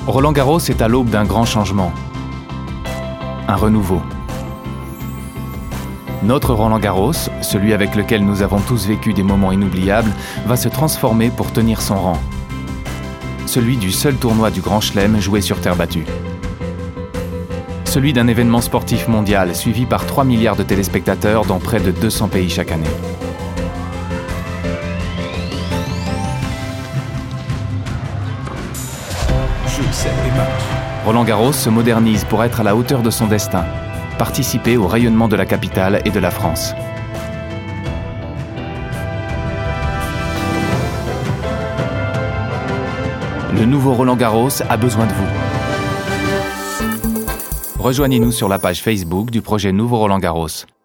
Roland-Garros est à l'aube d'un grand changement, un renouveau. Notre Roland-Garros, celui avec lequel nous avons tous vécu des moments inoubliables, va se transformer pour tenir son rang. Celui du seul tournoi du Grand Chelem joué sur terre battue. Celui d'un événement sportif mondial suivi par 3 milliards de téléspectateurs dans près de 200 pays chaque année. Roland-Garros se modernise pour être à la hauteur de son destin, participer au rayonnement de la capitale et de la France. Le nouveau Roland-Garros a besoin de vous. Rejoignez-nous sur la page Facebook du projet Nouveau Roland-Garros.